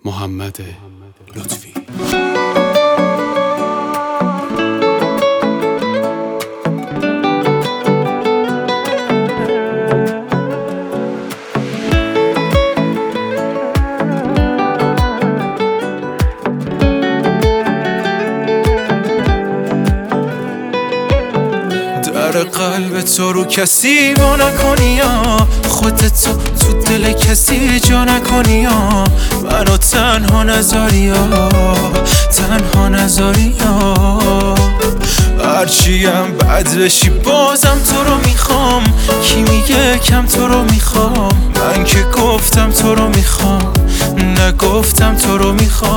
محمد لطفی. در قلب تو رو کسی با نکنی یا خودت تو دل کسی جا نکنی یا منو تنها نذاری یا هرچیم بد بشی بازم تو رو میخوام. کی میگه کم تو رو میخوام؟ من که گفتم تو رو میخوام، نگفتم تو رو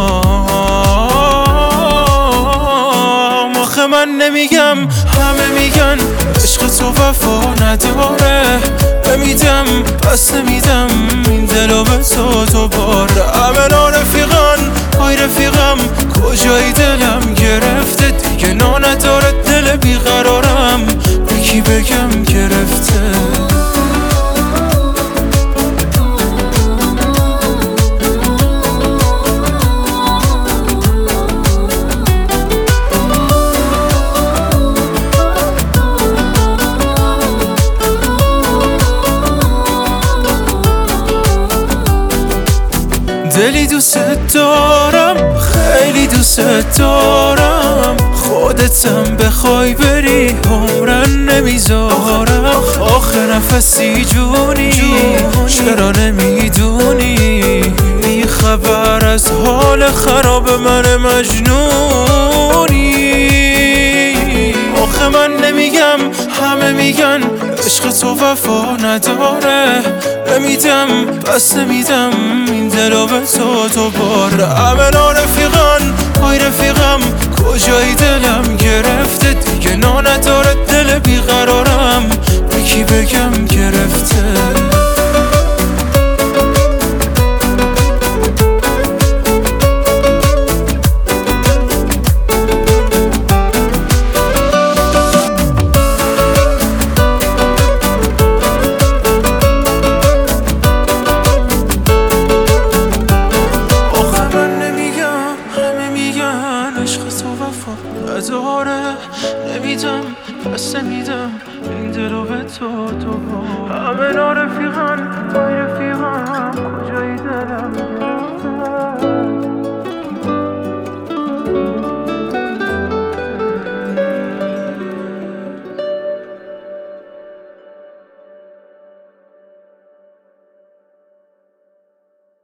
میخوام. آخه من نمیگم، همه میگن عشق تو وفا نداره. نمیدم پس نمیدم این دلو به تو دوباره. همه رفیقان های رفیقم کجایی دلم گرفته دیگه نداره دل بیقرارم. به کی بگم گرفته؟ دلی دوست دارم، خیلی دوست دارم. خودتم بخوای بری عمرن نمیذارم. آخه نفسی جونی چرا نمیدونی؟ بی خبر از حال خراب من مجنونی. آخه من نمیگم، همه میگن عشق تو وفا نداره. نمیدم پس نمیدم این دلو به تو دوباره. همه رفیقان های رفیقم کجایی دلم گرفته دیگه نداره دل بیقرارم. به کی بگم گرفته؟ عشق تو وفا نداره. نمیدم پس نمیدم این دلو به تو همه رفیقان های رفیقم کجایی دلم